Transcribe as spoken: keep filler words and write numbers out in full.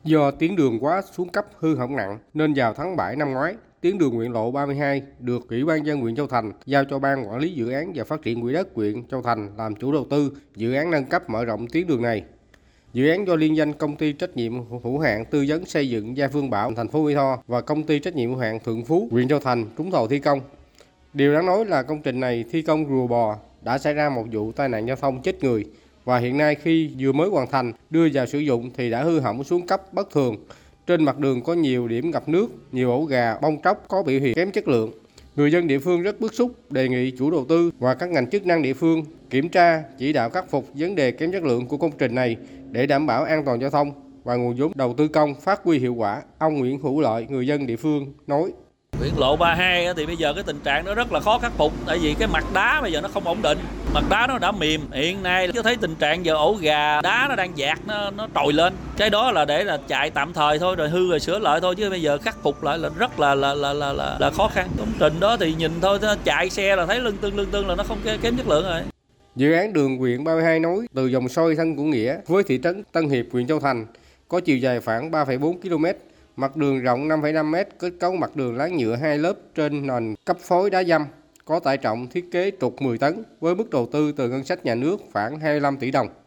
Do tuyến đường quá xuống cấp hư hỏng nặng nên vào tháng bảy năm ngoái, tuyến đường huyện lộ ba mươi hai được Ủy ban nhân dân huyện Châu Thành giao cho Ban Quản lý Dự án và Phát triển Quỹ đất huyện Châu Thành làm chủ đầu tư dự án nâng cấp mở rộng tuyến đường này. Dự án do liên danh Công ty trách nhiệm hữu hạn tư vấn xây dựng Gia Phương Bảo thành phố Mỹ Tho và Công ty trách nhiệm hữu hạn Thượng Phú huyện Châu Thành trúng thầu thi công. Điều đáng nói là công trình này thi công rùa bò, đã xảy ra một vụ tai nạn giao thông chết người và hiện nay khi vừa mới hoàn thành đưa vào sử dụng thì đã hư hỏng xuống cấp bất thường. Trên mặt đường có nhiều điểm ngập nước, nhiều ổ gà, bong tróc có biểu hiện kém chất lượng. Người dân địa phương rất bức xúc, đề nghị chủ đầu tư và các ngành chức năng địa phương kiểm tra, chỉ đạo khắc phục vấn đề kém chất lượng của công trình này để đảm bảo an toàn giao thông và nguồn vốn đầu tư công phát huy hiệu quả. Ông Nguyễn Hữu Lợi, người dân địa phương nói: Huyện lộ ba mươi hai thì bây giờ cái tình trạng nó rất là khó khắc phục, tại vì cái mặt đá bây giờ nó không ổn định, mặt đá nó đã mềm. Hiện nay chứ thấy tình trạng giờ ổ gà đá nó đang dạt, nó nó trồi lên. Cái đó là để là chạy tạm thời thôi, rồi hư rồi sửa lại thôi, chứ bây giờ khắc phục lại là rất là là là là là, là khó khăn. Công trình đó thì nhìn thôi, chạy xe là thấy lưng tương lưng tương là nó không kém chất lượng rồi. Dự án đường huyện ba mươi hai nối từ dòng sôi Thân Cửu Nghĩa với thị trấn Tân Hiệp, huyện Châu Thành có chiều dài khoảng ba phẩy bốn ki lô mét, mặt đường rộng năm phẩy năm mét, kết cấu mặt đường láng nhựa hai lớp trên nền cấp phối đá dăm, có tải trọng thiết kế trục mười tấn với mức đầu tư từ ngân sách nhà nước khoảng hai mươi lăm tỷ đồng.